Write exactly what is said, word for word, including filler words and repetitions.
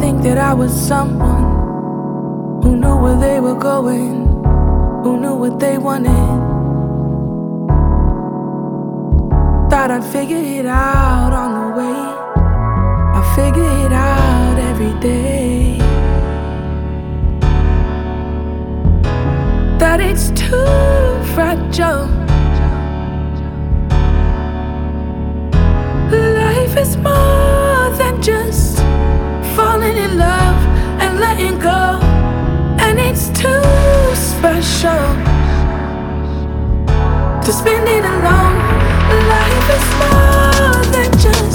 think that I was someone who knew where they were going, who knew what they wanted. Thought I'd figure it out on the way. I figure it out every day. That it's too fragile. Life is more than just falling in love and letting go, and it's too special to spend it alone. Life is more than just